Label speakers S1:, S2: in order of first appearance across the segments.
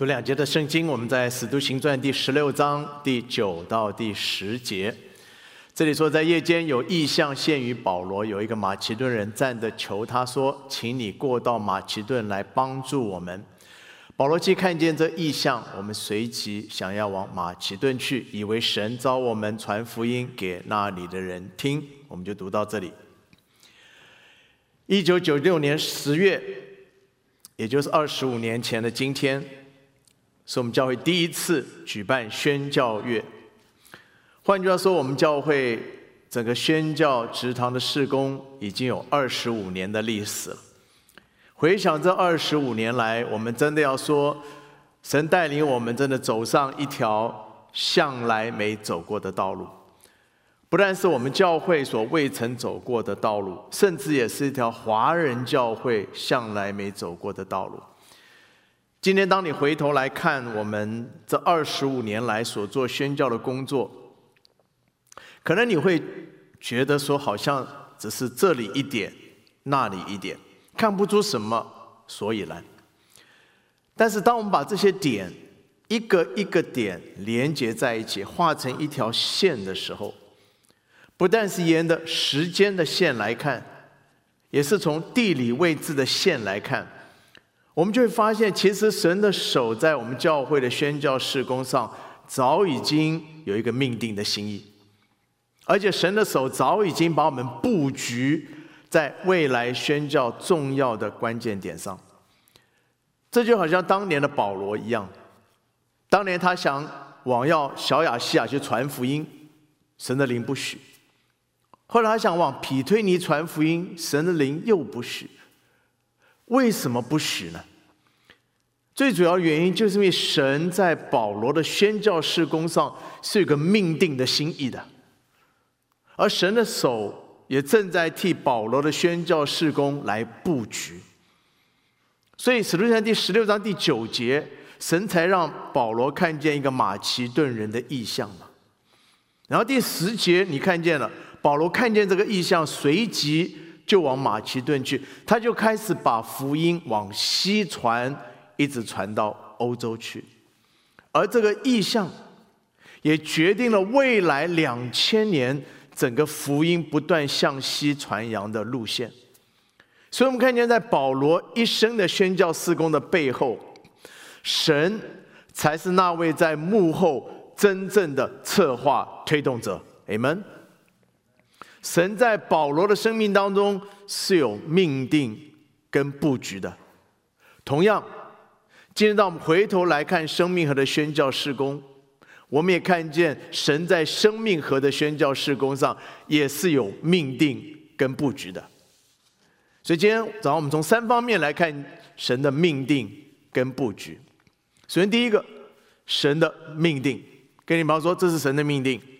S1: 读2节的圣经，我们在《使徒行传》第16章第9到第10节。这里说，在夜间有异象现于保罗，有一个马其顿人站着求他说：“请你过到马其顿来帮助我们。”保罗既看见这异象，我们随即想要往马其顿去，以为神召我们传福音给那里的人听。我们就读到这里。1996年10月，也就是25年前的今天，是我们教会第一次举办宣教月。换句话说，我们教会整个宣教职堂的事工已经有25年的历史了。回想这25年来，我们真的要说，神带领我们真的走上一条向来没走过的道路。不但是我们教会所未曾走过的道路，甚至也是一条华人教会向来没走过的道路。今天当你回头来看我们这25年来所做宣教的工作，可能你会觉得说，好像只是这里一点那里一点，看不出什么所以然。但是当我们把这些点一个一个点连接在一起，画成一条线的时候，不但是沿着时间的线来看，也是从地理位置的线来看，我们就会发现，其实神的手在我们教会的宣教事工上早已经有一个命定的心意，而且神的手早已经把我们布局在未来宣教重要的关键点上。这就好像当年的保罗一样，当年他想往小亚细亚去传福音，神的灵不许；后来他想往庇推尼传福音，神的灵又不许。为什么不许呢？最主要的原因就是因为神在保罗的宣教事工上是有个命定的心意的，而神的手也正在替保罗的宣教事工来布局。所以使徒行传第16章第9节，神才让保罗看见一个马其顿人的异象嘛。然后第10节你看见了，保罗看见这个异象，随即就往马其顿去，他就开始把福音往西传，一直传到欧洲去。而这个异象也决定了未来2000年整个福音不断向西传扬的路线。所以我们看见，在保罗一生的宣教事工的背后，神才是那位在幕后真正的策划推动者。Amen。神在保罗的生命当中是有命定跟布局的。同样，今天当我们回头来看生命河的宣教事工，我们也看见神在生命河的宣教事工上也是有命定跟布局的。所以今天早上我们从3方面来看神的命定跟布局。首先第一个，神的命定，跟你们说，这是神的命定。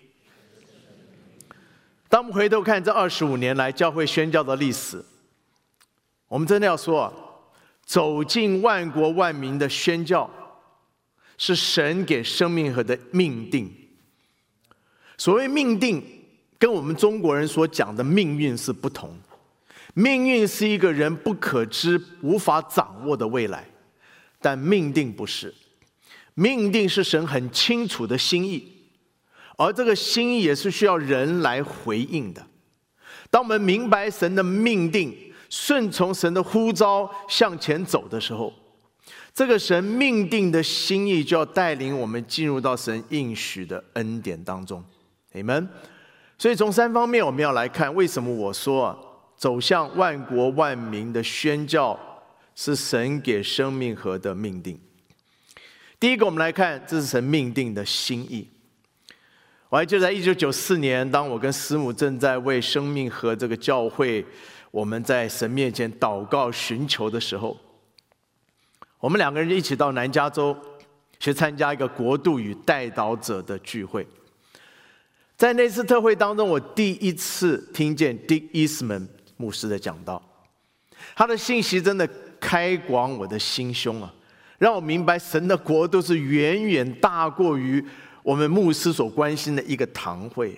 S1: 当我们回头看这25年来教会宣教的历史，我们真的要说，走进万国万民的宣教是神给生命河的命定。所谓命定，跟我们中国人所讲的命运是不同。命运是一个人不可知、无法掌握的未来，但命定不是。命定是神很清楚的心意，而这个心意也是需要人来回应的。当我们明白神的命定，顺从神的呼召向前走的时候，这个神命定的心意就要带领我们进入到神应许的恩典当中。Amen。所以从3方面我们要来看，为什么我说走向万国万民的宣教是神给生命河的命定。第一个，我们来看，这是神命定的心意。我还记得在1994年，当我跟师母正在为生命河这个教会，我们在神面前祷告寻求的时候，我们2个人一起到南加州去参加一个国度与代祷者的聚会。在那次特会当中，我第一次听见 Dick Eastman 牧师的讲道，他的信息真的开广我的心胸啊，让我明白神的国度是远远大过于我们牧师所关心的一个堂会。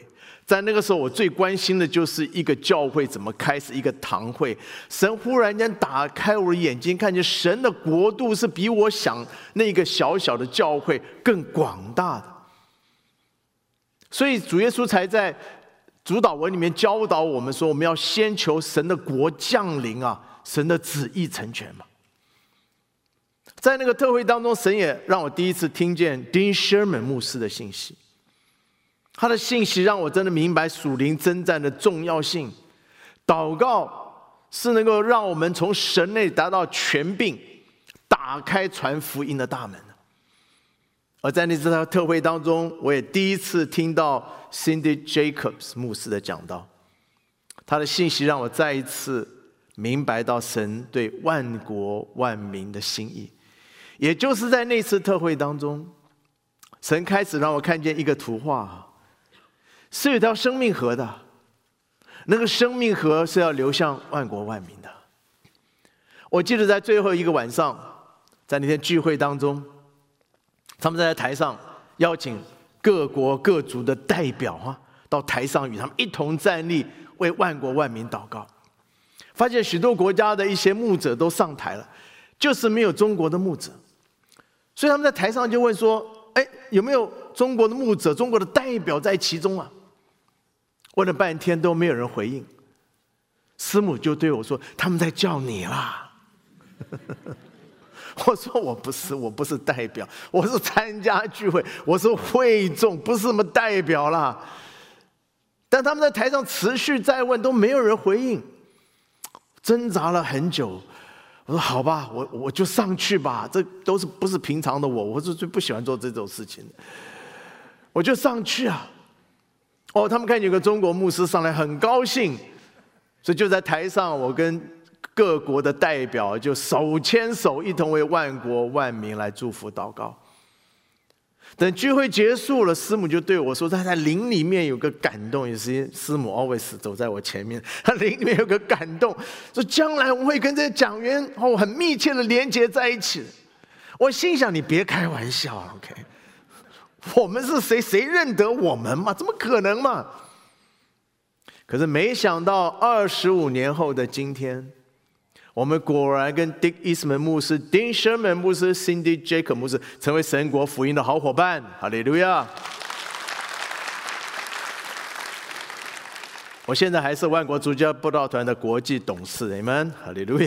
S1: 在那个时候，我最关心的就是一个教会怎么开始，一个堂会。神忽然间打开我的眼睛，看见神的国度是比我想那个小小的教会更广大的。所以主耶稣才在主祷文里面教导我们说，我们要先求神的国降临啊，神的旨意成全嘛。在那个特会当中，神也让我第一次听见 Dean Sherman 牧师的信息。他的信息让我真的明白属灵征战的重要性。祷告是能够让我们从神内达到权柄，打开传福音的大门。而在那次特会当中，我也第一次听到 Cindy Jacobs 牧师的讲道。他的信息让我再一次明白到神对万国万民的心意。也就是在那次特会当中，神开始让我看见一个图画，是有条生命河的，那个生命河是要流向万国万民的。我记得在最后一个晚上，在那天聚会当中，他们在台上邀请各国各族的代表到台上与他们一同站立，为万国万民祷告。发现许多国家的一些牧者都上台了，就是没有中国的牧者。所以他们在台上就问说，有没有中国的牧者，中国的代表在其中啊？问了半天都没有人回应。师母就对我说，他们在叫你啦。我说我不是代表，我是参加聚会，我是会众，不是什么代表啦。但他们在台上持续再问，都没有人回应。挣扎了很久，我说好吧，我就上去吧，这都是不是平常的我是最不喜欢做这种事情的，我就上去啊。他们看见有个中国牧师上来，很高兴，所以就在台上，我跟各国的代表就手牵手，一同为万国万民来祝福祷告。等聚会结束了，师母就对我说，他在灵里面有个感动，也是师母 always 走在我前面，他灵里面有个感动，说将来我们会跟这些讲员很密切的连结在一起。我心想，你别开玩笑 ，OK？ 我们是谁？谁认得我们嘛？怎么可能嘛？可是没想到25年后的今天，我们果然跟 Dick Eastman 牧师、Dean Sherman 牧师、Cindy Jacobs 牧师成为神国福音的好伙伴。哈利路亚！我现在还是万国主教布道团的国际董事，你们哈利路亚！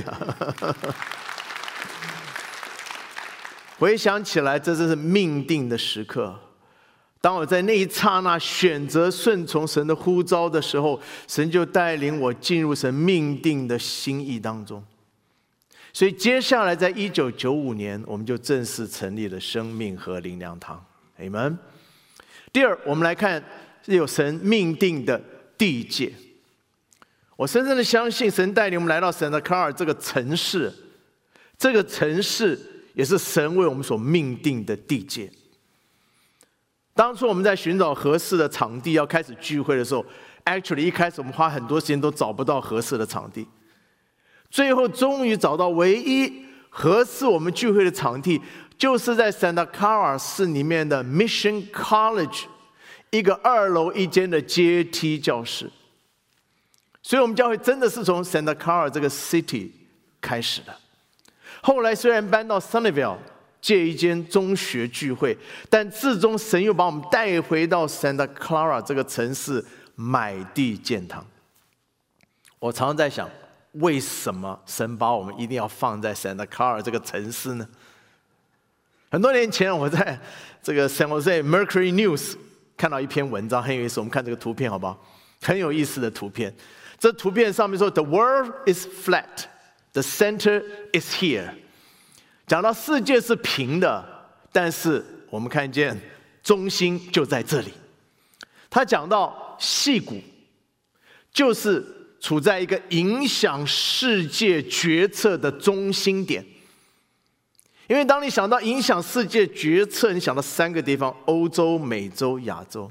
S1: 回想起来，这真是命定的时刻。当我在那一刹那选择顺从神的呼召的时候，神就带领我进入神命定的心意当中。所以接下来在1995年，我们就正式成立了生命和灵粮堂。Amen。第二，我们来看有神命定的地界。我深深的相信，神带领我们来到Santa Clara这个城市，这个城市也是神为我们所命定的地界。当初我们在寻找合适的场地要开始聚会的时候， actually 一开始我们花很多时间都找不到合适的场地，最后终于找到唯一合适我们聚会的场地，就是在 Santa Clara 市里面的 Mission College 一个2楼1间的阶梯教室。所以我们教会真的是从 Santa Clara 这个 city 开始的。后来虽然搬到 Sunnyvale 借一间中学聚会，但至终神又把我们带回到 Santa Clara 这个城市买地建堂。我常常在想，为什么神把我们一定要放在 Santa Clara 这个城市呢？很多年前我在这个 San Jose Mercury News 看到一篇文章，很有意思，我们看这个图片好不好？很有意思的图片。这图片上面说 The world is flat, the center is here。 讲到世界是平的，但是我们看见中心就在这里。他讲到矽谷就是处在一个影响世界决策的中心点。因为当你想到影响世界决策，你想到3个地方：欧洲、美洲、亚洲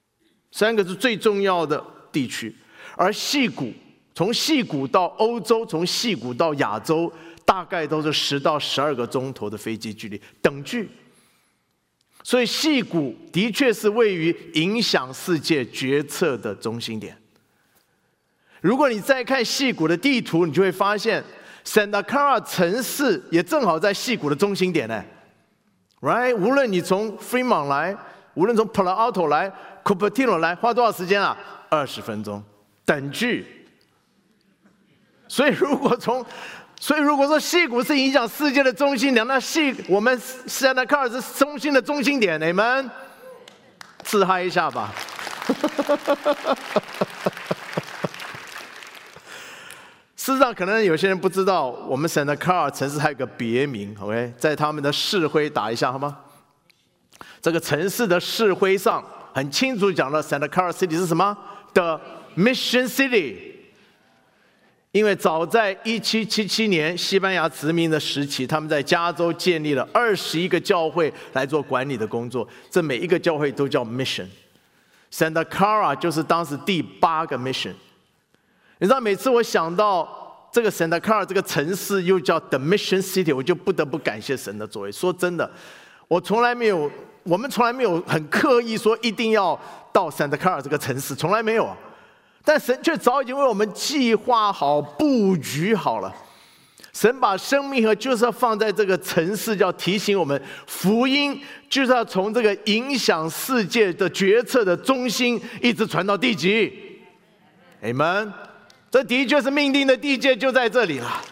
S1: ，3个是最重要的地区。而矽谷，从矽谷到欧洲，从矽谷到亚洲，大概都是10到12个钟头的飞机距离，等距。 所以矽谷的确是位于影响世界决策的中心点。如果你再看矽谷的地图，你就会发现 Santa Clara 城市也正好在矽谷的中心点呢。Right？ 无论你从 Fremont 来，无论从 Palo Alto 来 Cupertino 来，花多少时间啊？20分钟，等距。所以如果说矽谷是影响世界的中心点，那我们 Santa Clara 是中心的中心点，你们自嗨一下吧。事实上，可能有些人不知道，我们 Santa Clara 城市还有个别名 ，OK， 在他们的市徽打一下好吗？这个城市的市徽上很清楚讲了 ，Santa Clara City 是什么？ The Mission City。因为早在1777年西班牙殖民的时期，他们在加州建立了21个教会来做管理的工作，这每一个教会都叫 Mission。Santa Clara 就是当时第8个 Mission。你知道，每次我想到这个 Santa Clara 这个城市又叫 The Mission City， 我就不得不感谢神的作为。说真的，我们从来没有很刻意说一定要到 Santa Clara 这个城市，从来没有啊。但神却早已经为我们计划好、布局好了。神把生命河就是要放在这个城市，要提醒我们，福音就是要从这个影响世界的决策的中心，一直传到地极。Amen。这的确是命定的地界，就在这里了。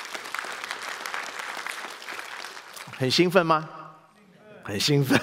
S1: 很兴奋吗？很兴奋。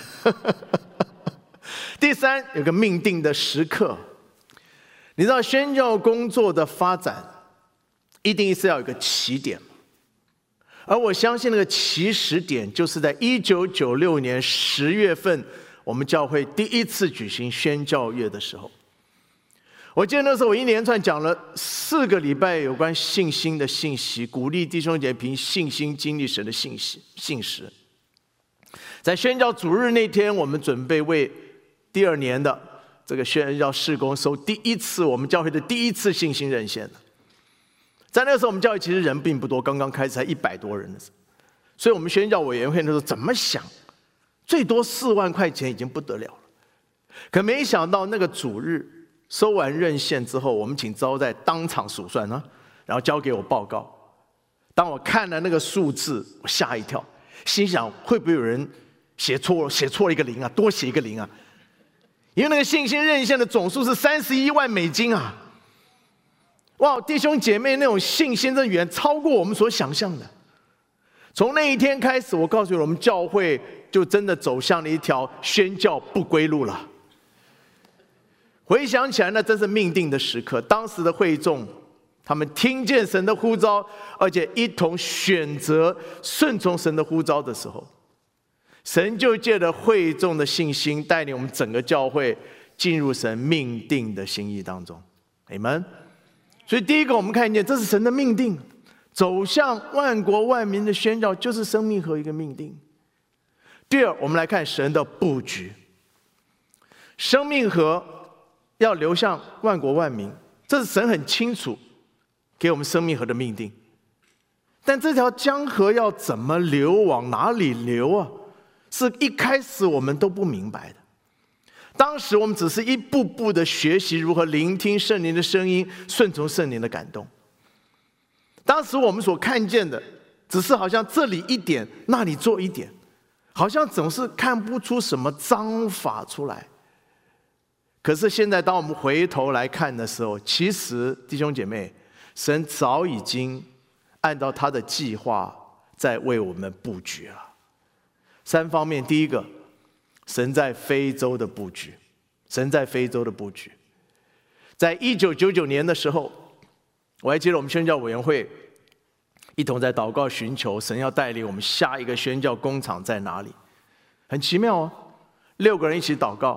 S1: 第三，有个命定的时刻。你知道宣教工作的发展一定是要有一个起点，而我相信那个起始点就是在1996年10月份，我们教会第一次举行宣教月的时候。我记得那时候我一连串讲了4个礼拜有关信心的信息，鼓励弟兄姐妹凭信心经历神的信实。在宣教主日那天，我们准备为第2年的这个宣教事工收第一次我们教会的第一次信心认献。在那个时候，我们教会其实人并不多，刚刚开始才100多人的时候，所以我们宣教委员会那时候怎么想，最多4万块钱已经不得了了。可没想到那个主日收完认献之后，我们请招待当场数算啊，然后交给我报告。当我看了那个数字，我吓一跳，心想会不会有人写错了一个零啊，多写一个零啊？因为那个信心认献的总数是31万美金啊！哇，弟兄姐妹那种信心真的远超过我们所想象的。从那一天开始，我告诉你，我们教会就真的走向了一条宣教不归路了。回想起来，那真是命定的时刻。当时的会众，他们听见神的呼召，而且一同选择顺从神的呼召的时候，神就借着会众的信心，带领我们整个教会进入神命定的心意当中。Amen。所以第一个，我们看见这是神的命定，走向万国万民的宣教，就是生命河一个命定。第二，我们来看神的布局，生命河要流向万国万民，这是神很清楚给我们生命河的命定。但这条江河要怎么流，往哪里流啊？是一开始我们都不明白的。当时我们只是一步步的学习如何聆听圣灵的声音，顺从圣灵的感动。当时我们所看见的，只是好像这里一点，那里做一点，好像总是看不出什么章法出来。可是现在当我们回头来看的时候，其实弟兄姐妹，神早已经按照他的计划在为我们布局了。3方面，第一个，神在非洲的布局，神在非洲的布局。在1999年的时候，我还记得我们宣教委员会一同在祷告，寻求神要带领我们下一个宣教工厂在哪里。很奇妙哦，6个人一起祷告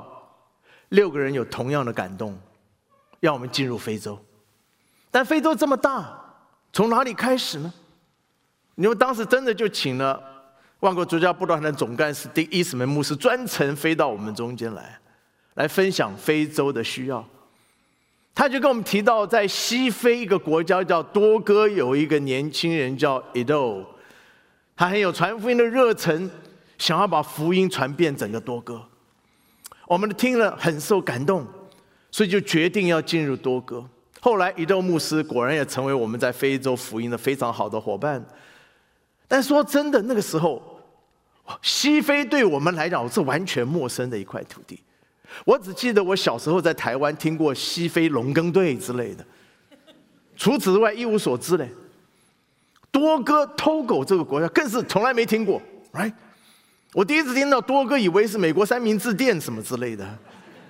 S1: ，6个人有同样的感动，让我们进入非洲。但非洲这么大，从哪里开始呢？因为当时真的就请了万国主教布道团的总干事丁伊斯门牧师专程飞到我们中间来分享非洲的需要。他就跟我们提到，在西非一个国家叫多哥，有一个年轻人叫 Edo， 他很有传福音的热忱， 想要把福音传遍整个多哥。我们听了很受感动，所以就决定要进入多哥。后来移动牧师果然也成为我们在非洲福音的非常好的伙伴。但说真的，那个时候西非对我们来讲是完全陌生的一块土地。我只记得我小时候在台湾听过西非龙耕队之类的，除此之外一无所知嘞。多哥 Togo 这个国家更是从来没听过 ，right？ 我第一次听到多哥，以为是美国三明治店什么之类的。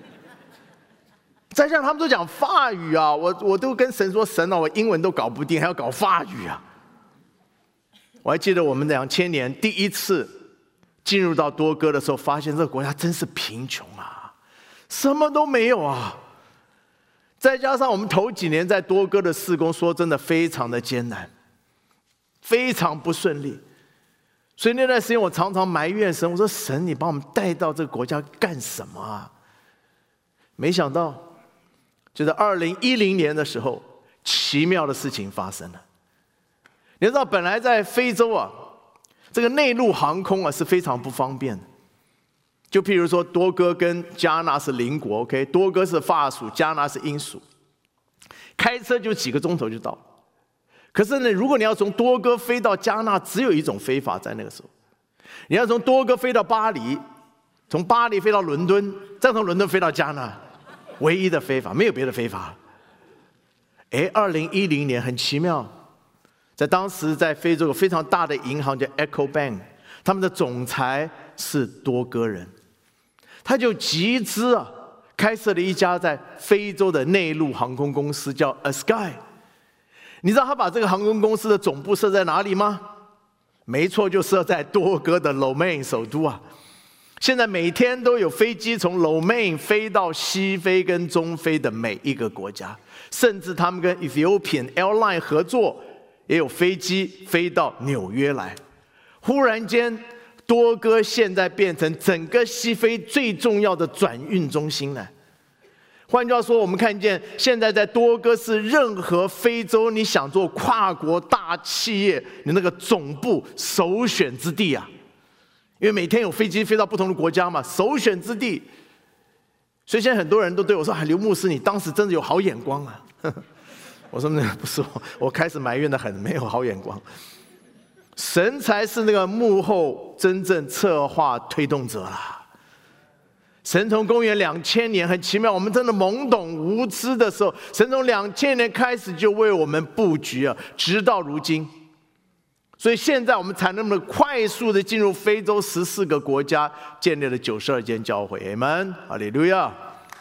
S1: 再加上他们都讲法语啊，我都跟神说，神啊，我英文都搞不定，还要搞法语啊。我还记得我们2000年第一次进入到多哥的时候，发现这个国家真是贫穷啊，什么都没有啊。再加上我们头几年在多哥的事工，说真的非常的艰难，非常不顺利。所以那段时间我常常埋怨神，我说神，你把我们带到这个国家干什么啊？没想到就在2010年的时候，奇妙的事情发生了。你知道本来在非洲啊，这个内陆航空啊是非常不方便的。就譬如说多哥跟加纳是邻国 ，OK， 多哥是法属，加纳是英属，开车就几个钟头就到。可是呢，如果你要从多哥飞到加纳，只有一种飞法，在那个时候，你要从多哥飞到巴黎，从巴黎飞到伦敦，再从伦敦飞到加纳，唯一的飞法，没有别的飞法。2010年很奇妙，在当时在非洲有非常大的银行叫 EcoBank， 他们的总裁是多哥人，他就集资啊，开设了一家在非洲的内陆航空公司，叫 Asky。你知道他把这个航空公司的总部设在哪里吗？没错，就设在多哥的 Lomé 首都啊。现在每天都有飞机从 Lomé 飞到西非跟中非的每一个国家，甚至他们跟 Ethiopian Airline 合作，也有飞机飞到纽约来。忽然间，多哥现在变成整个西非最重要的转运中心了。换句话说，我们看见现在在多哥是任何非洲你想做跨国大企业，你那个总部首选之地啊！因为每天有飞机飞到不同的国家嘛，首选之地。所以现在很多人都对我说：“刘牧师，你当时真的有好眼光啊！”我说：“那不是我开始埋怨的很，没有好眼光。神才是那个幕后真正策划推动者啦。”神从公元2000年很奇妙，我们真的懵懂无知的时候，神从2000年开始就为我们布局啊，直到如今。所以现在我们才那么快速的进入非洲14个国家，建立了92间教会。阿们，哈利路亚。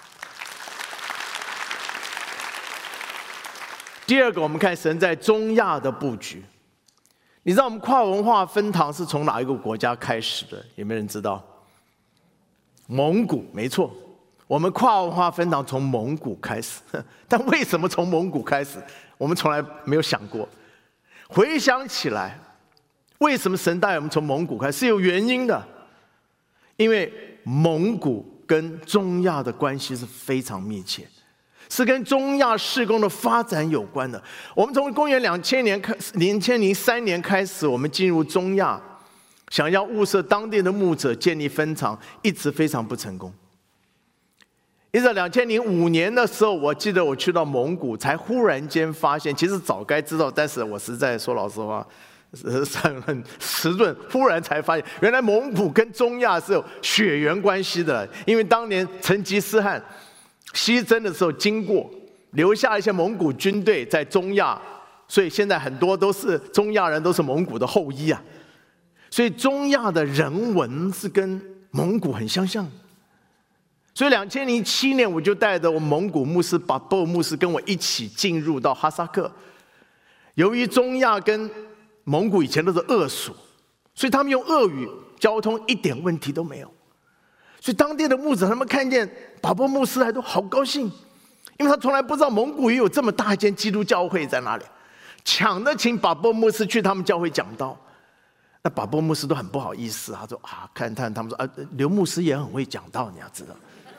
S1: 第二个，我们看神在中亚的布局。你知道我们跨文化分堂是从哪一个国家开始的？有没有人知道？蒙古，没错，我们跨文化分堂从蒙古开始。但为什么从蒙古开始？我们从来没有想过。回想起来，为什么神带我们从蒙古开始是有原因的？因为蒙古跟中亚的关系是非常密切，是跟中亚事工的发展有关的。我们从公元2003年开始，我们进入中亚，想要物色当地的牧者建立分堂，一直非常不成功。一直到2005年的时候，我记得我去到蒙古，才忽然间发现，其实早该知道，但是我实在说老实话，很迟钝。忽然才发现，原来蒙古跟中亚是有血缘关系的。因为当年成吉思汗西征的时候经过，留下一些蒙古军队在中亚，所以现在很多都是中亚人，都是蒙古的后裔啊。所以中亚的人文是跟蒙古很相像。所以2007年，我就带着我蒙古牧师巴布牧师跟我一起进入到哈萨克。由于中亚跟蒙古以前都是俄属，所以他们用俄语交通一点问题都没有。所以当地的牧者他们看见巴布牧师来都好高兴，因为他从来不知道蒙古也有这么大一间基督教会在那里，抢着请巴布牧师去他们教会讲道。那巴布牧师都很不好意思，他说看他们说刘牧师也很会讲道，你要知道。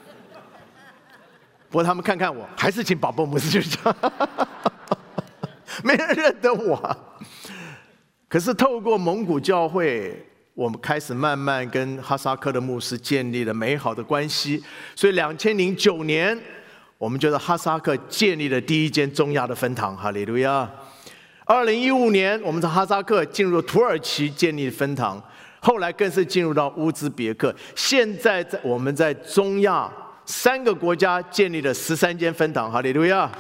S1: 不过他们看看我，还是请巴布牧师去讲，没人认得我。可是透过蒙古教会， 我们开始慢慢跟哈萨克的牧师建立了美好的关系，所以2009年，我们就在哈萨克建立了第一间中亚的分堂，哈利路亚。2015年，我们在哈萨克进入土耳其建立分堂，后来更是进入到乌兹别克，现在我们在中亚3个国家建立了13间分堂，哈利路亚。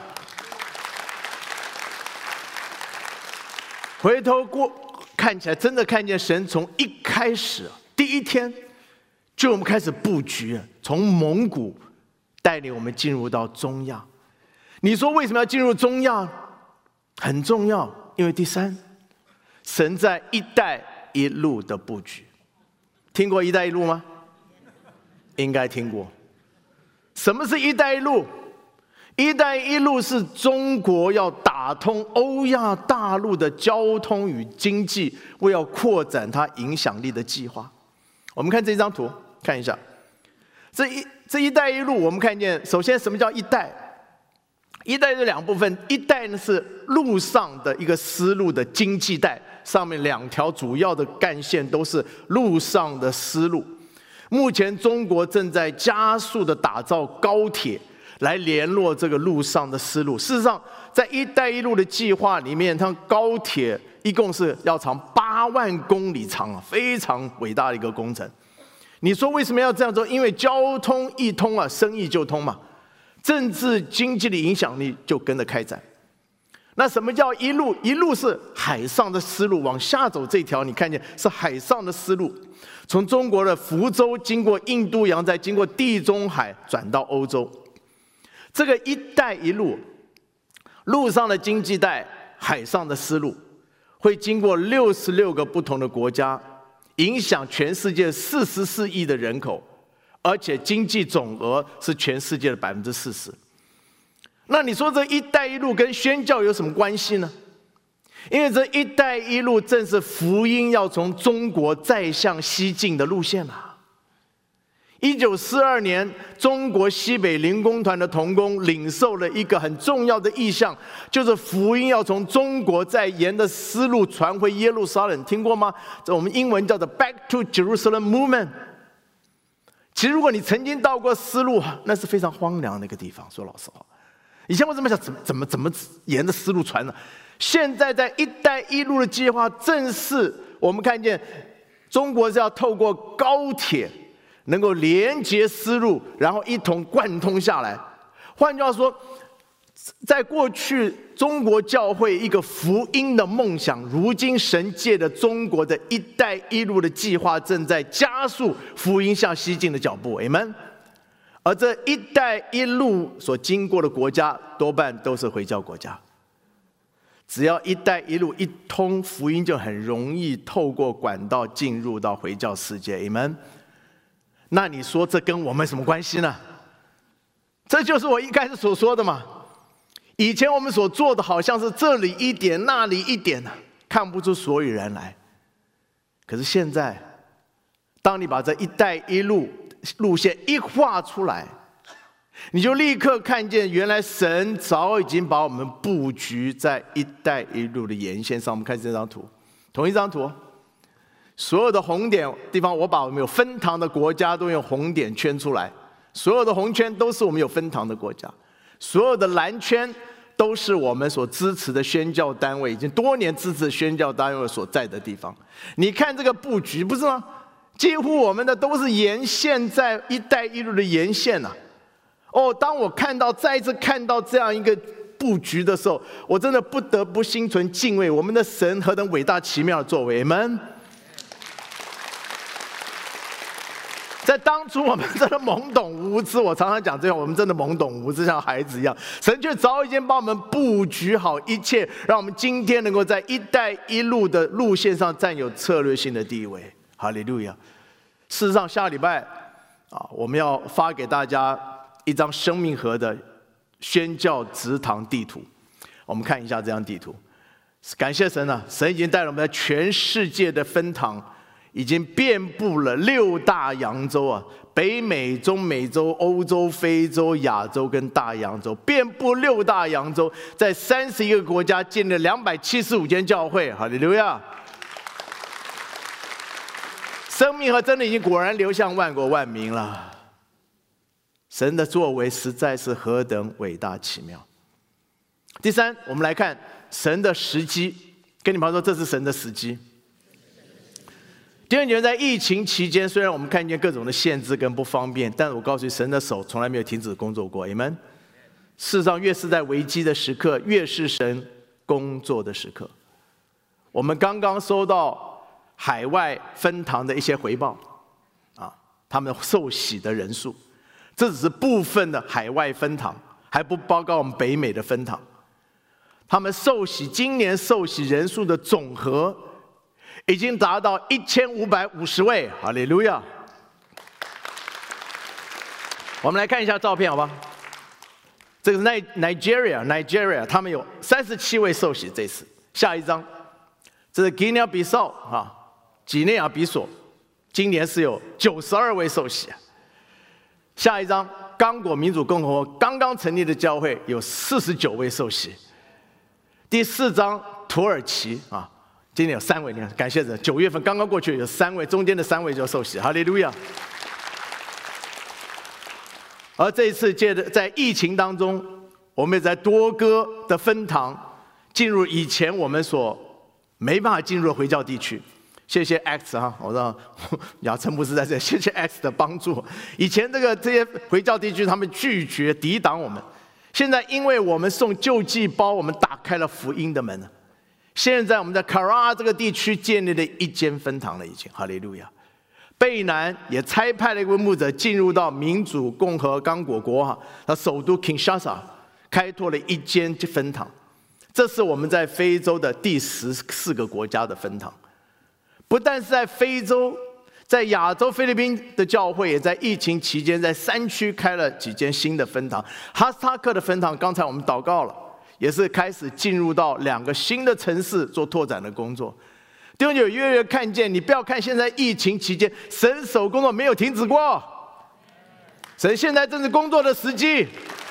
S1: 回头看起来，真的看见神从一开始第一天就我们开始布局，从蒙古带领我们进入到中亚。你说为什么要进入中亚？很重要，因为第3，神在一带一路的布局。听过一带一路吗？应该听过。什么是一带一路？一带一路是中国要打通欧亚大陆的交通与经济，为要扩展它影响力的计划。我们看这张图，看一下。这一带一路，我们看见，首先什么叫一带？一带是2部分，一带呢是陆上的一个丝路的经济带，上面2条主要的干线都是陆上的丝路。目前中国正在加速的打造高铁，来联络这个陆上的丝路。事实上，在一带一路的计划里面，它高铁一共是要长8万公里长，非常伟大的一个工程。你说为什么要这样做？因为交通一通啊，生意就通嘛。政治经济的影响力就跟着开展。那什么叫一路？一路是海上的丝路，往下走这条你看见是海上的丝路，从中国的福州经过印度洋，再经过地中海转到欧洲。这个一带一路，陆上的经济带，海上的丝路，会经过66个不同的国家，影响全世界44亿的人口。而且经济总额是全世界的40%。那你说这一带一路跟宣教有什么关系呢？因为这一带一路正是福音要从中国再向西进的路线啊。1942年，中国西北灵工团的同工领受了一个很重要的意向，就是福音要从中国再沿着丝路传回耶路撒冷。听过吗？这我们英文叫做 Back to Jerusalem Movement。其实，如果你曾经到过丝路，那是非常荒凉的一个地方。说老实话，以前我怎么想，怎么沿着丝路传呢？现在在一带一路的计划，正是我们看见中国是要透过高铁能够连接丝路，然后一同贯通下来。换句话说，在过去中国教会一个福音的梦想，如今神借的中国的一带一路的计划正在加速福音向西进的脚步。Amen。而这一带一路所经过的国家，多半都是回教国家。只要一带一路一通，福音就很容易透过管道进入到回教世界。Amen。那你说这跟我们什么关系呢？这就是我一开始所说的嘛。以前我们所做的好像是这里一点那里一点，看不出所以然来。可是现在，当你把这一带一路路线一画出来，你就立刻看见原来神早已经把我们布局在一带一路的沿线上。我们看这张图，同一张图，所有的红点地方，我把我们有分堂的国家都用红点圈出来，所有的红圈都是我们有分堂的国家，所有的蓝圈都是我们所支持的宣教单位，已经多年支持宣教单位所在的地方。你看这个布局，不是吗？几乎我们的都是沿线，在一带一路的沿线啊。当我再一次看到这样一个布局的时候，我真的不得不心存敬畏。我们的神何等伟大奇妙的作为，Amen。在当初我们真的懵懂无知，我常常讲这样，我们真的懵懂无知，像孩子一样。神却早已经帮我们布局好一切，让我们今天能够在一带一路的路线上占有策略性的地位。哈利路亚！事实上，下礼拜我们要发给大家一张生命河的宣教植堂地图。我们看一下这张地图。感谢神啊，神已经带了我们在全世界的分堂。已经遍布了6大洋洲啊，北美、中美洲、欧洲、非洲、亚洲跟大洋洲，遍布6大洋洲，在31个国家建立了275间教会，哈利路亚！ 生命和真理已经果然流向万国万民了。神的作为实在是何等伟大奇妙。第三，我们来看神的时机。跟你们说，这是神的时机。弟兄姐妹，在疫情期间，虽然我们看见各种的限制跟不方便，但是我告诉你，神的手从来没有停止工作过。Amen。事实上，越是在危机的时刻，越是神工作的时刻。我们刚刚收到海外分堂的一些回报，他们受洗的人数，这只是部分的海外分堂，还不包括我们北美的分堂。他们受洗，今年受洗人数的总和已经达到1550位，哈利路亚！我们来看一下照片，好吧？这个是 Nigeria， 他们有37位受洗这次。下一张，这是几内亚比索啊，几内亚比索，今年是有92位受洗。下一张，刚果民主共和国刚刚成立的教会有49位受洗。第4章，土耳其啊，今年有3位，你看，感谢神，9月份刚刚过去有3位，中间的3位就受洗，哈利路亚。而这一次借着在疫情当中，我们也在多个的分堂进入以前我们所没办法进入的回教地区。谢谢 X 哈，我知道亚琛牧师在这里，谢谢 X 的帮助。以前这些回教地区他们拒绝抵挡我们。现在因为我们送救济包，我们打开了福音的门。现在我们在卡拉这个地区建立了一间分堂了，已经，哈利路亚。贝南也差派了一位牧者进入到民主共和刚果国他首都 Kinshasa 开拓了一间分堂。这是我们在非洲的第14个国家的分堂。不但是在非洲，在亚洲菲律宾的教会也在疫情期间在山区开了几间新的分堂。哈斯塔克的分堂刚才我们祷告了，也是开始进入到2个新的城市做拓展的工作。弟兄姐妹，越看见，你不要看现在疫情期间神手工作没有停止过，神现在正是工作的时机。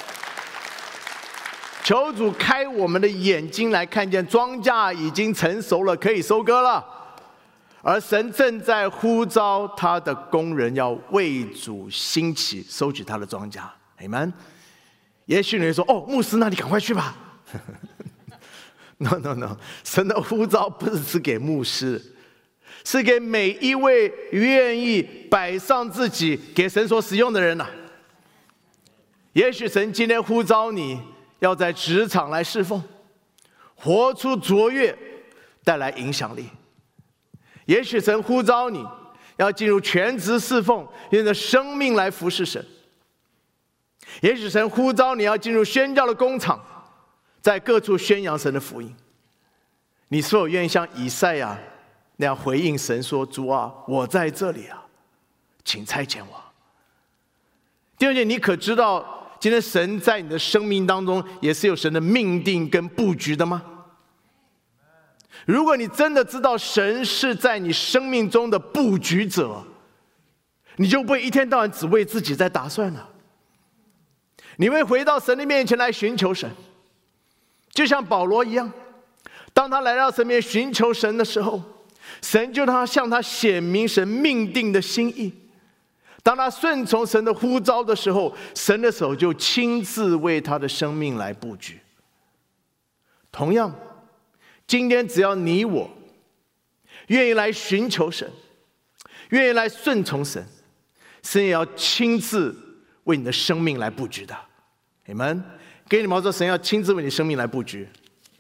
S1: 求主开我们的眼睛来看见，庄稼已经成熟了，可以收割了。而神正在呼召他的工人要为主兴起，收取他的庄稼。Amen。也许你会说：“哦，牧师，那你赶快去吧。”No， 神的呼召不是只给牧师，是给每一位愿意摆上自己给神所使用的人。也许神今天呼召你要在职场来侍奉，活出卓越，带来影响力。也许神呼召你要进入全职侍奉，用你的生命来服侍神。也许神呼召你要进入宣教的工厂，在各处宣扬神的福音。你是否愿意像以赛亚那样回应神说：“主啊，我在这里啊，请差遣我。”弟兄姐妹，你可知道今天神在你的生命当中也是有神的命定跟布局的吗？如果你真的知道神是在你生命中的布局者，你就不会一天到晚只为自己在打算了。你会回到神的面前来寻求神，就像保罗一样，当他来到神面前寻求神的时候，神就向他显明神命定的心意。当他顺从神的呼召的时候，神的手就亲自为他的生命来布局。同样，今天只要你我愿意来寻求神，愿意来顺从神，神也要亲自为你的生命来布局的。你们给你们说，神要亲自为你生命来布局。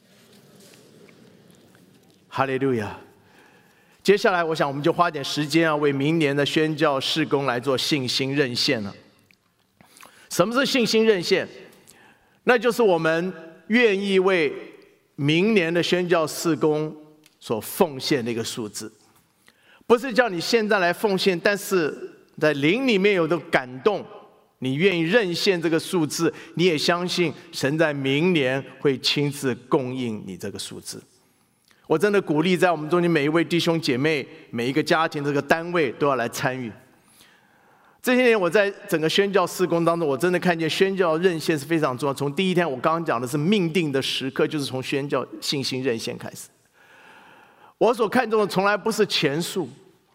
S1: 哈利路亚！接下来，我想我们就花点时间为明年的宣教事工来做信心认献了。什么是信心认献？那就是我们愿意为明年的宣教事工所奉献的一个数字，不是叫你现在来奉献，但是在灵里面有的感动，你愿意认献这个数字，你也相信神在明年会亲自供应你这个数字。我真的鼓励在我们中间每一位弟兄姐妹，每一个家庭这个单位都要来参与。这些年我在整个宣教事工当中，我真的看见宣教认献是非常重要。从第一天我刚刚讲的是命定的时刻，就是从宣教信心认献开始。我所看重的从来不是钱数，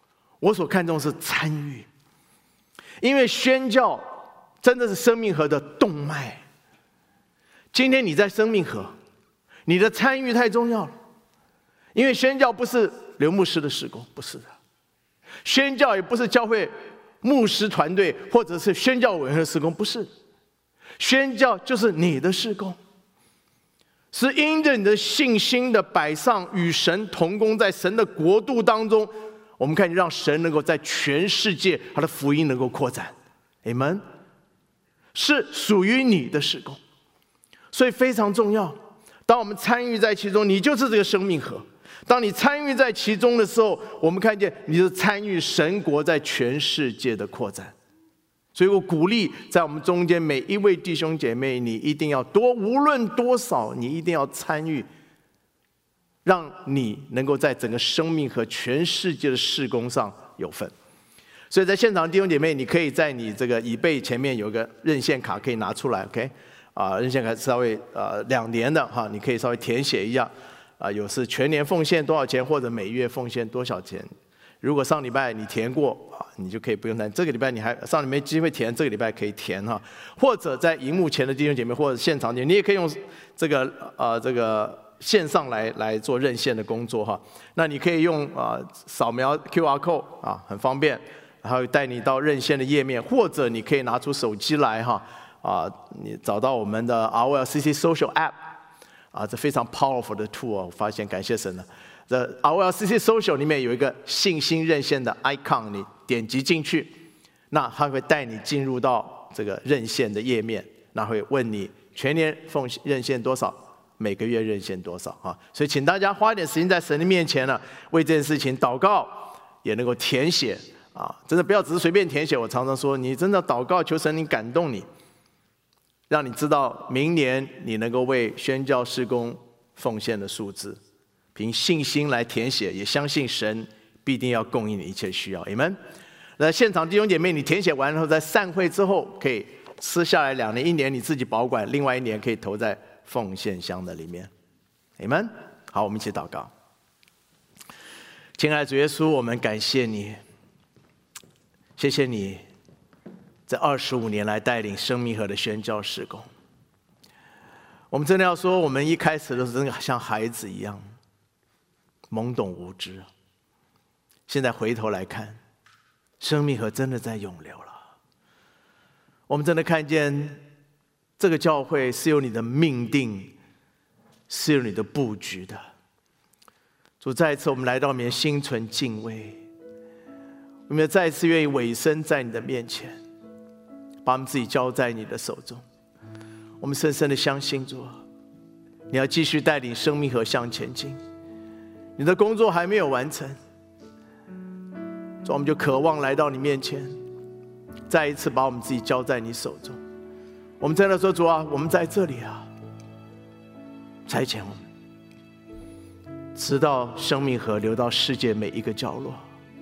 S1: 我所看重是参与，因为宣教真的是生命河的动脉。今天你在生命河，你的参与太重要了。因为宣教不是刘牧师的事工，不是的；宣教也不是教会牧师团队或者是宣教委员会的事工，不是。宣教就是你的事工，是因着你的信心的摆上，与神同工，在神的国度当中，我们看见让神能够在全世界他的福音能够扩展。Amen， 是属于你的事工，所以非常重要。当我们参与在其中，你就是这个生命河。当你参与在其中的时候，我们看见你是参与神国在全世界的扩展。所以我鼓励在我们中间每一位弟兄姐妹，你一定要多，无论多少，你一定要参与，让你能够在整个生命和全世界的事工上有份。所以在现场弟兄姐妹，你可以在你这个椅背前面有个认线卡可以拿出来 ，OK？ 认线卡稍微2年的哈，你可以稍微填写一下。有是全年奉献多少钱，或者每月奉献多少钱。如果上礼拜你填过你就可以不用填。这个礼拜你还上礼拜没机会填，这个礼拜可以填哈。或者在荧幕前的弟兄姐妹，或者现场你也可以用这个线上来做认线的工作哈。那你可以用扫描 QR code 很方便，然后带你到认线的页面，或者你可以拿出手机来哈你找到我们的 ROLCC Social App。这非常 powerful 的 tool， 我发现，感谢神了。这 ROLCC Social 里面有一个信心认线的 icon， 你点击进去，那它会带你进入到这个认线的页面，那会问你全年认线多少，每个月认线多少所以请大家花一点时间在神的面前呢，为这件事情祷告，也能够填写真的不要只是随便填写。我常常说，你真的祷告，求神你感动你。让你知道明年你能够为宣教事工奉献的数字，凭信心来填写，也相信神必定要供应你一切需要。Amen。那现场弟兄姐妹，你填写完后，在散会之后可以撕下来2年，1年你自己保管，另外1年可以投在奉献箱的里面。Amen。好，我们一起祷告。亲爱的主耶稣，我们感谢你，谢谢你。这25年来带领生命河的宣教事工，我们真的要说，我们一开始都是真的像孩子一样懵懂无知。现在回头来看，生命河真的在涌流了。我们真的看见这个教会是有你的命定，是有你的布局的。主，再一次我们来到你面前，心存敬畏，我们再一次愿意委身在你的面前，把我们自己交在你的手中。我们深深的相信，主，你要继续带领生命河向前进。你的工作还没有完成，主，我们就渴望来到你面前，再一次把我们自己交在你手中。我们真的说，主啊，我们在这里差遣我们，直到生命河流到世界每一个角落，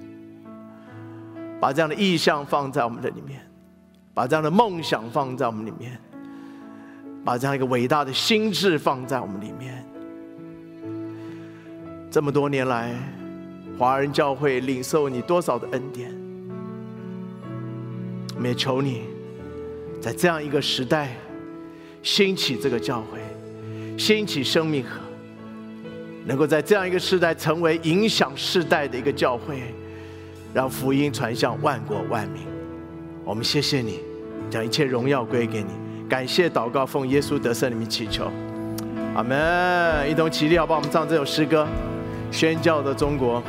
S1: 把这样的意象放在我们的里面，把这样的梦想放在我们里面，把这样一个伟大的心志放在我们里面。这么多年来，华人教会领受你多少的恩典，我们也求你在这样一个时代兴起这个教会，兴起生命河，能够在这样一个时代成为影响世代的一个教会，让福音传向万国万民。我们谢谢你，将一切荣耀归给你。感谢祷告，奉耶稣得胜的名祈求，阿们。一同起立，好不好？我们唱这首诗歌，宣教的中国。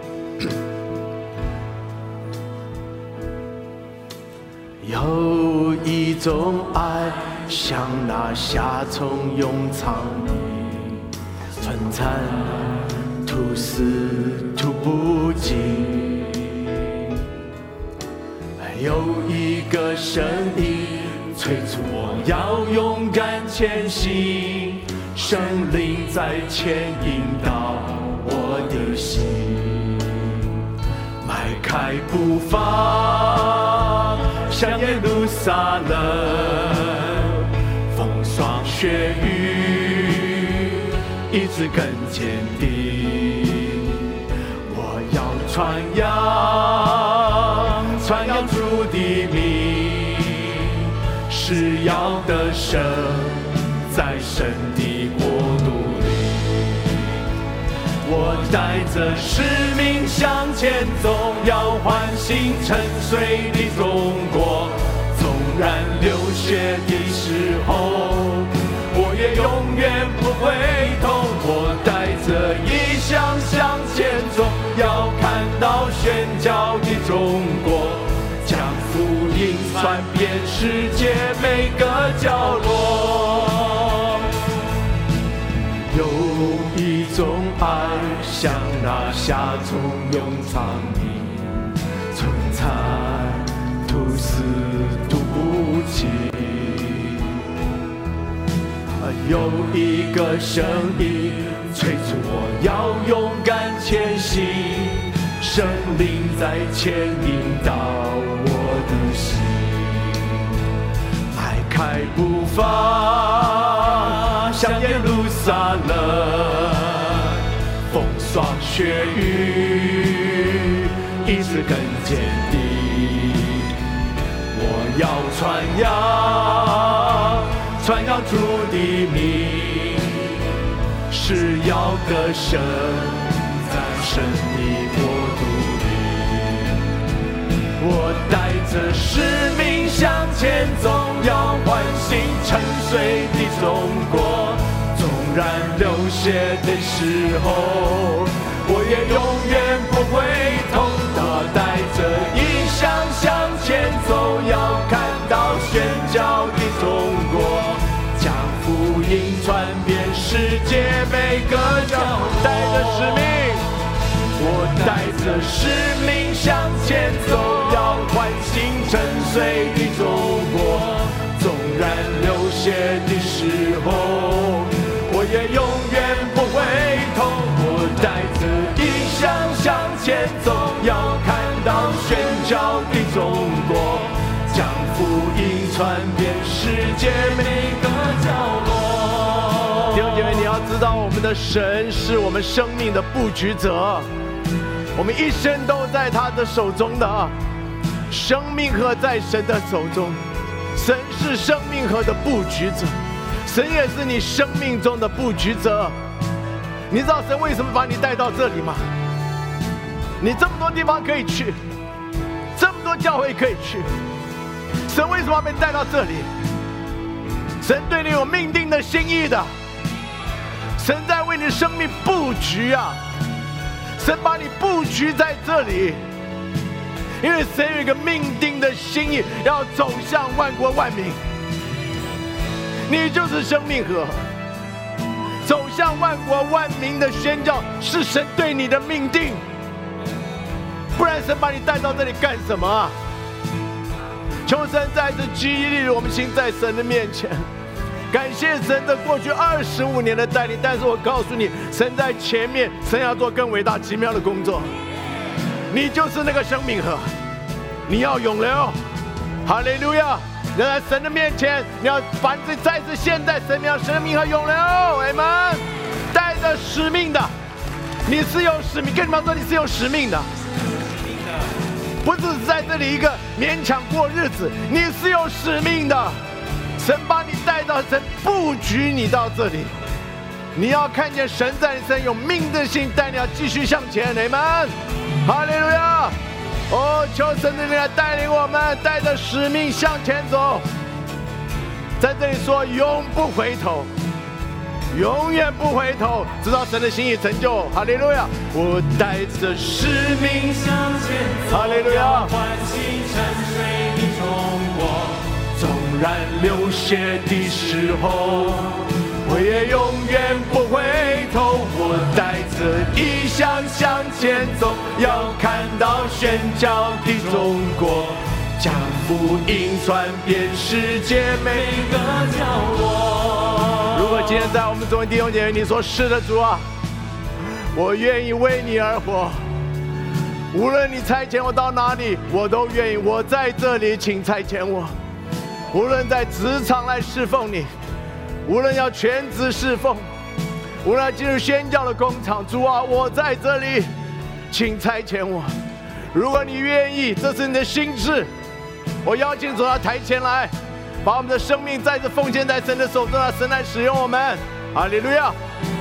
S1: 有一种爱，像那夏虫永藏的春蚕，吐丝吐不尽。有一个声音催促我要勇敢前行，圣灵在牵引导我的心，迈开步伐向耶路撒冷，风霜雪雨一直更坚定，我要传扬名，是要得胜在神的国度里。我带着使命向前走，要唤醒沉睡的中国。纵然流血的时候，我也永远不回头。我带着异象向前走，要看到宣教的中国，将福音传遍世界每个角落。有一种爱像那夏虫用苍蝇，存在吐丝吐不尽。有一个声音催促我要勇敢前行，圣灵在牵引导我的心，迈开步伐向耶路撒冷，风霜雪雨意志更坚定。我要传扬主的名，是要得胜在神的国度里。我带着使命向前走，要唤醒沉睡的中国。纵然流血的时候，我也永远不回头。我带着异象向前走，要看到宣教的中国，将福音传遍世界每个角落。带着使命，我带着使命向前走，要唤醒沉睡的中国。纵然流血的时候，我也永远不回头。我带着异象向前走，要看到宣教的中国，将福音传遍世界每个角落。弟兄姐妹，你要知道，我们的神是我们生命的布局者，我们一生都在他的手中的。生命河在神的手中，神是生命河的布局者，神也是你生命中的布局者。你知道神为什么把你带到这里吗？你这么多地方可以去，这么多教会可以去，神为什么要被带到这里？神对你有命定的心意的，神在为你生命布局啊！神把你布局在这里，因为神有一个命定的心意，要走向万国万民。你就是生命河，走向万国万民的宣教是神对你的命定，不然神把你带到这里干什么啊？求神再次激励我们心在神的面前，感谢神的过去25年的带领。但是我告诉你，神在前面，神要做更伟大奇妙的工作。你就是那个生命河，你要永留。哈利路亚！要在神的面前，你要把自己再次献在神面前，生命和永留。阿们！带着使命的，你是有使命。跟你们说，你是有使命的，不是在这里一个勉强过日子，你是有使命的。神把你带到，神布局你到这里，你要看见神在你身上有命的心，带你要继续向前。阿们！哈利路亚！哦，求神的灵来带领我们，带着使命向前走。在这里说，永不回头，永远不回头，直到神的心意成就。哈利路亚！我带着使命向前走，哈利路亚！唤醒沉睡的中国，纵然流血的时候，我也永远不回头。我带着异象向前走，要看到宣教的中国，将福音传遍世界每个角落。如果今天在我们中间弟兄姐妹，你说是的，主啊，我愿意为你而活，无论你差遣我到哪里，我都愿意。我在这里，请差遣我。无论在职场来侍奉你，无论要全职侍奉，无论要进入宣教的工厂，主啊，我在这里，请差遣我。如果你愿意，这是你的心志， 我邀请走到台前来，把我们的生命再次奉献在神的手中，让神来使用我们。哈利路亚！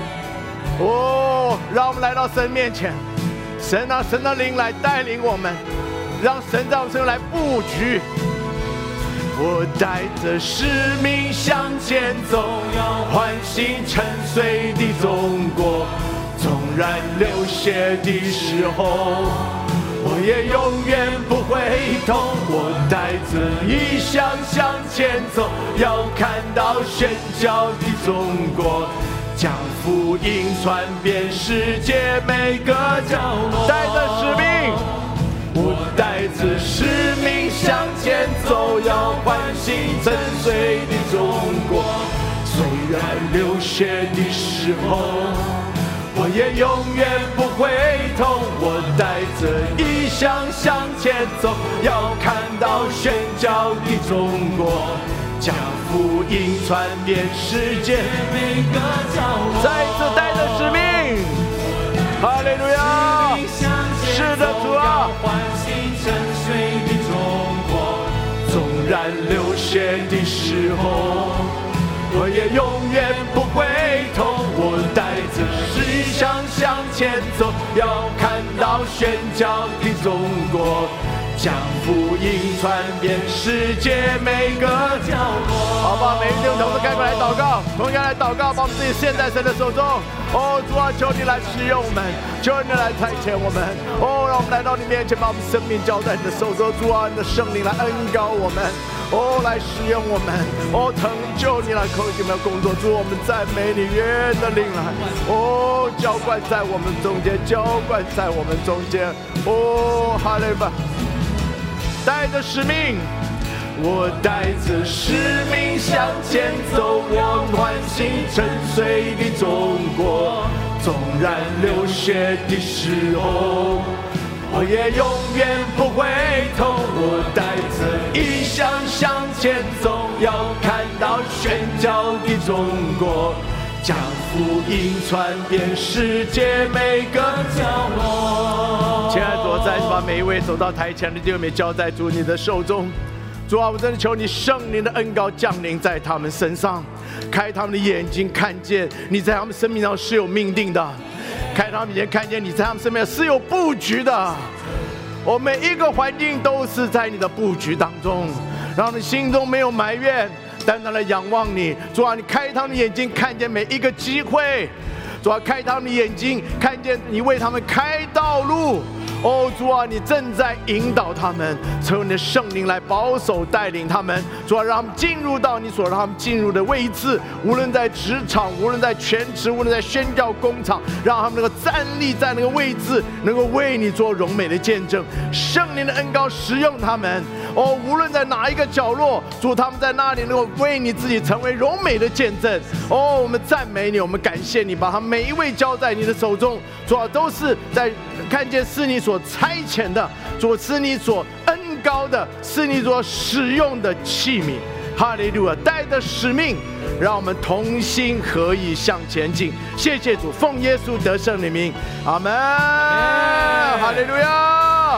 S1: 让我们来到神面前，神的灵来带领我们，让神在我们身上来布局。我带着使命向前走，唤醒沉睡的中国。纵然流血的时候，我也永远不回头。我带着异象向前走，要看到宣教的中国，将福音传遍世界每个角落。带着使命，我带着使命向前走，要唤醒沉睡的中国。虽然流血的时候，我也永远不回头。我带着异象向前走，要看到宣教的中国，将福音传遍世界每个角落。再次带着使命，哈利路亚！是的，主啊！唤醒沉睡的中国，纵然流血的时候，我也永远不回头。我带着使命向前走，要看到宣教的中国，将福音传遍世界每个角落。好吧，每一位同志赶快来祷告，同样来祷告，把我们自己献在神的手中。主啊，求你来使用我们，求你来差遣我们。让我们来到你面前，把我们生命交在你的手中。主啊，你的圣灵来恩膏我们，来使用我们，成就你来口里面的工作。主，我们赞美你，愿的灵来，浇灌在我们中间，浇灌在我们中间。哈利路亚！带着使命，我带着使命向前走，我唤醒沉睡的中国。纵然流血的时候，我也永远不回头。我带着异象向前走，要看到宣教的中国，将福音传遍世界每个角落。亲爱的主，再次把每一位走到台前的弟兄们交在主你的手中。主啊，我真的求你圣灵的恩膏降临在他们身上，开他们的眼睛，看见你在他们生命上是有命定的，开他们眼睛，看见你在他们生命上是有布局的。每一个环境都是在你的布局当中，让他们心中没有埋怨，单单的仰望你。主啊，你开他们的眼睛，看见每一个机会。主啊，开他们的眼睛，看见你为他们开道路。主啊，你正在引导他们，求你的圣灵来保守带领他们。主啊，让他们进入到你所让他们进入的位置，无论在职场，无论在全职，无论在宣教工厂，让他们能够站立在那个位置，能够为你做荣美的见证。圣灵的恩膏使用他们，无论在哪一个角落，主，他们在那里能够为你自己成为荣美的见证。我们赞美你，我们感谢你，把他们每一位交在你的手中。主啊，都是在看见是你所差遣的，主，是你所恩膏的，是你所使用的器皿。哈利路亚！带着使命，让我们同心合意向前进。谢谢主，奉耶稣得胜的名，阿门。哈利路亚！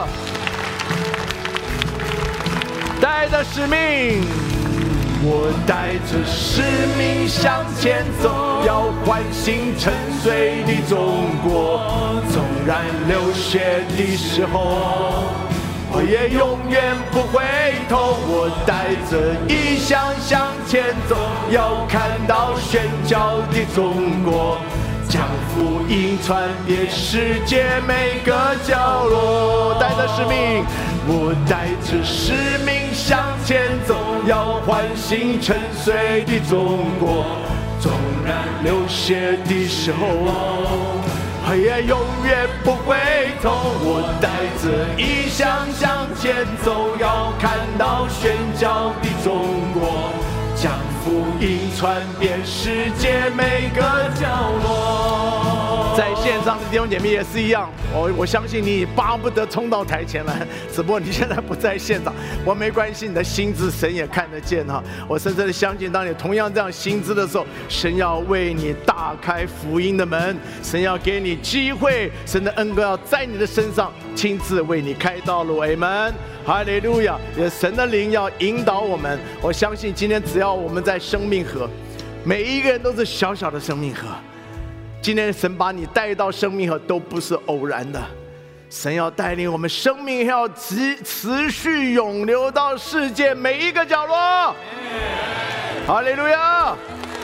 S1: 带着使命，我带着使命向前走，要唤醒沉睡的中国。纵然流血的时候，我也永远不回头。我带着异象向前走，要看到宣教的中国，将福音传遍世界每个角落。带着使命，我带着使命向前走，要唤醒沉睡的中国。纵然流血的时候，我也永远不回头。我带着异象向前走，要看到宣教的中国，将福音传遍世界每个角落。 在线上的弟兄姐妹也是一样，我相信你巴不得冲到台前来，只不过你现在不在现场，没关系，你的心志神也看得见哈。我深深的相信，当你同样这样心志的时候，神要为你大开福音的门，神要给你机会，神的恩膏要在你的身上亲自为你开道路。阿们，哈利路亚！神的灵要引导我们，我相信今天只要我们在生命河，每一个人都是小小的生命河。今天神把你带到生命河都不是偶然的，神要带领我们生命要持续涌流到世界每一个角落。哈利路亚，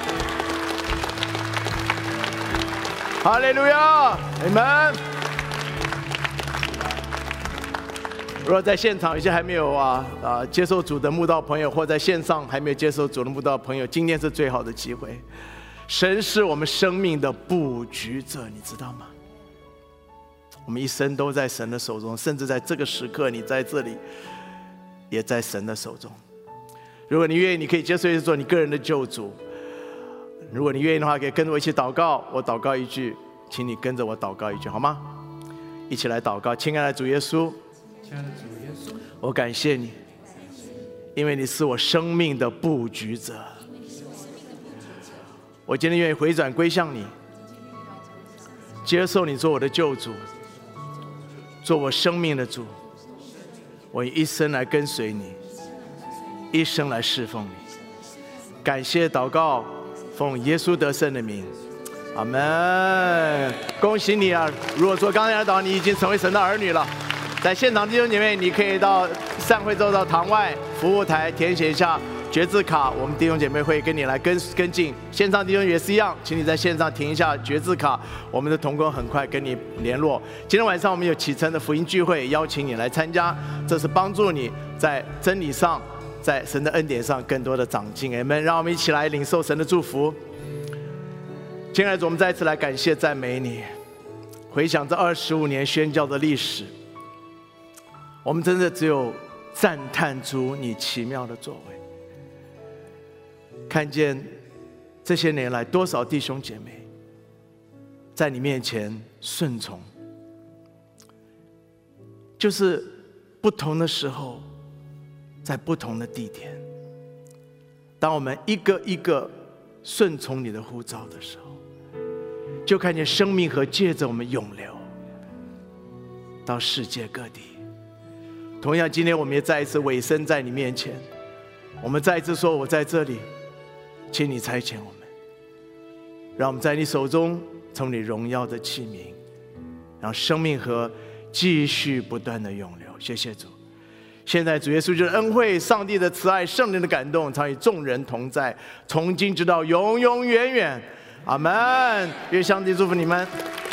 S1: 哈利路亚，阿们。如果在现场有些还没有接受主的慕道朋友，或在线上还没有接受主的慕道朋友，今天是最好的机会。神是我们生命的布局者，你知道吗？我们一生都在神的手中，甚至在这个时刻，你在这里，也在神的手中。如果你愿意，你可以接受做你个人的救主。如果你愿意的话，可以跟着我一起祷告。我祷告一句，请你跟着我祷告一句，好吗？一起来祷告。亲爱的主耶稣，我感谢你，因为你是我生命的布局者。我今天愿意回转归向你，接受你做我的救主，做我生命的主。我以一生来跟随你，一生来侍奉你。感谢祷告，奉耶稣得胜的名，阿们。恭喜你啊！如果说刚才的祷告你已经成为神的儿女了，在现场弟兄姐妹，你可以到散会之后到堂外服务台填写一下决志卡，我们弟兄姐妹会跟你来跟进。线上弟兄也是一样，请你在线上填一下决志卡，我们的同工很快跟你联络。今天晚上我们有启程的福音聚会，邀请你来参加，这是帮助你在真理上，在神的恩典上更多的长进。阿们！让我们一起来领受神的祝福。亲爱的主，我们再一次来感谢赞美你。回想这25年宣教的历史，我们真的只有赞叹主你奇妙的作为。看见这些年来多少弟兄姐妹在你面前顺从，就是不同的时候，在不同的地点，当我们一个一个顺从你的呼召的时候，就看见生命河借着我们涌流到世界各地。同样，今天我们也再一次委身在你面前，我们再一次说，我在这里，请你差遣我们，让我们在你手中从你荣耀的器皿，让生命河继续不断的涌流。谢谢主。现在主耶稣就是恩惠、上帝的慈爱、圣灵的感动，常与众人同在，从今直到永永远远。阿们。愿上帝祝福你们。